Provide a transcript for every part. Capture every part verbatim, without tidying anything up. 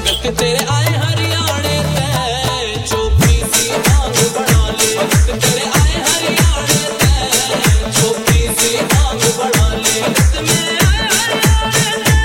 भगत तेरे आए हरियाणे ते चौकी सी भांग बना ले। भगत तेरे आए हरियाणे ते चौकी सी भांग बना ले। भगत मेरे आए हरियाणे ते,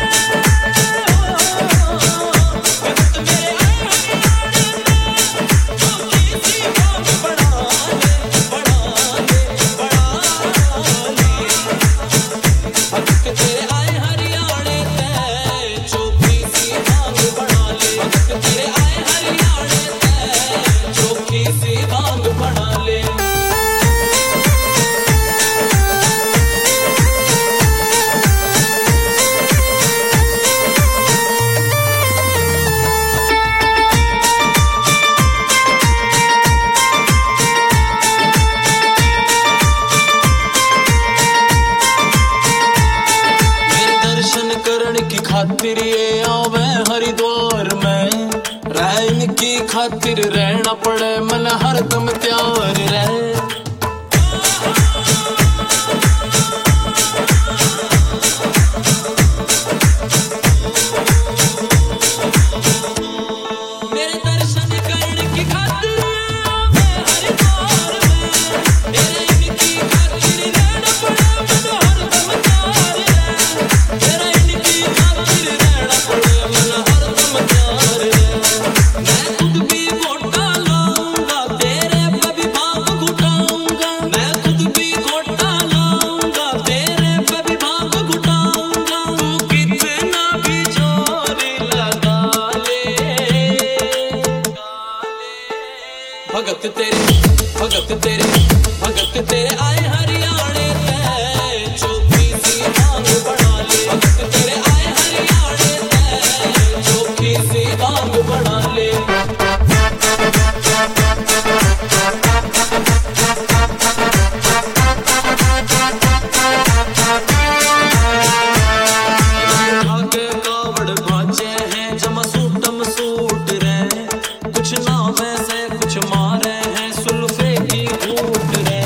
भगत मेरे आए हरियाणे ते चौकी सी भांग बना ले, बना ले, बना ले। भगत तेरे आए हरियाणे ते चौकी सी भांग बना ले। भगत तेरे आए हरियाणे ते चौकी सी भांग बना ले। मेरे दर्शन करन की खातिर ये आवे हरिद्वार में। रहन की खातिर रहना पड़े मन हरदम तैयार रहे। मेरे दर्शन करन की खातिर आवे हरिद्वार में। रहन की खातिर रहना पड़े मन हरदम तैयार रहे। मेरा इनकी खातिर रहना पड़े मन हरदम तैयार रहे। मैं खुद भी घोटा लाऊंगा तेरे पे भी भांग घुटाऊंगा। मैं खुद भी घोटा लाऊंगा तेरे पे भी भांग घुटाऊंगा। तू कितना भी जोर लगा ले। भगत तेरे भगत तेरे भगत तेरे आए हरियाणे ते चौकी सी भांग बना ले। भगत तेरे आए हरियाणे ते चौकी सी भांग बना ले। आगे कावड़ भाजे हैं जमा सूटम सूट रे। कुछ नावे से कुछ मारे हैं सुल्फे की घूट रे।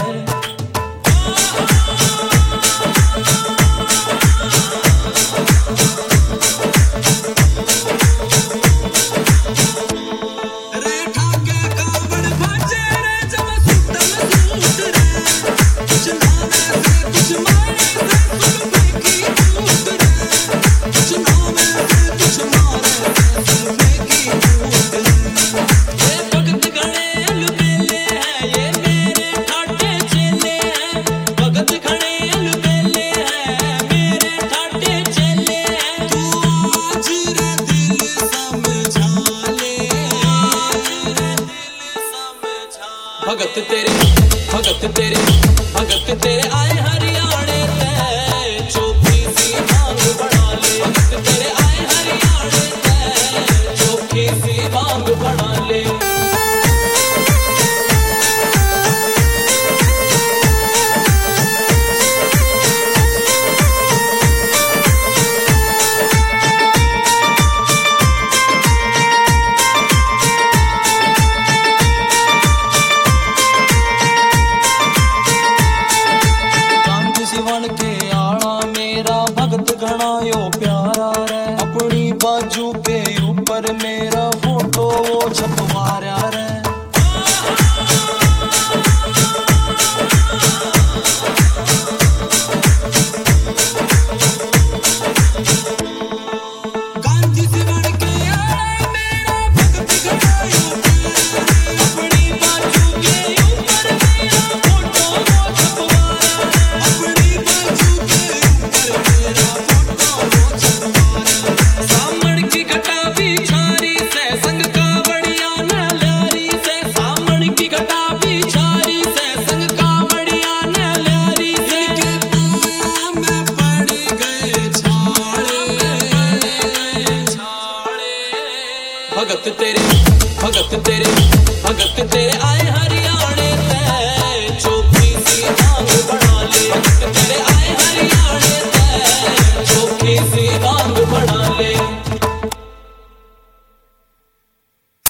रे ठाके कावड़ भाजे रे जमा सूटम सूट रे। कुछ नावे से कुछ मारे से सुल्फे की घूट रे। कुछ नावे से कुछ मारे से सुल्फे की घूट रे। ये भगत घने अलबेले हैं ये मेरे ठाटे चेले हैं। भगत घने अलबेले हैं मेरे ठाटे चेले हैं। तू आज रे दिल समझा ले। आज रे दिल समझा। भगत तेरे भगत तेरे भगत तेरे आए हरियाणे ते चौकी सी भांग बना ले। भगत तेरे आए हरियाणे ते चौकी सी भांग बना ले। गांधी सिवन के आड़ा मेरा भगत घना यो प्यारा रे। अपनी बाजू के ऊपर मेरा फोटो वो छपवारा रे। गांधी सिवन के आड़ा मेरा भगत घना यो प्यारा रे। अपनी बाजू के ऊपर मेरा फोटो वो छपवारा रे। अपनी बाजू के ऊपर मेरा फोटो वो छपवारा रे। सामण की घटा बिछारी से संग कावड़िया न ल्यारी से। सामण की घटा बिछारी से संग कावड़िया न ल्यारी से। इनके पाँव में पड़ गए छाड़े। भगत तेरे भगत तेरे भगत तेरे आए हरियाणे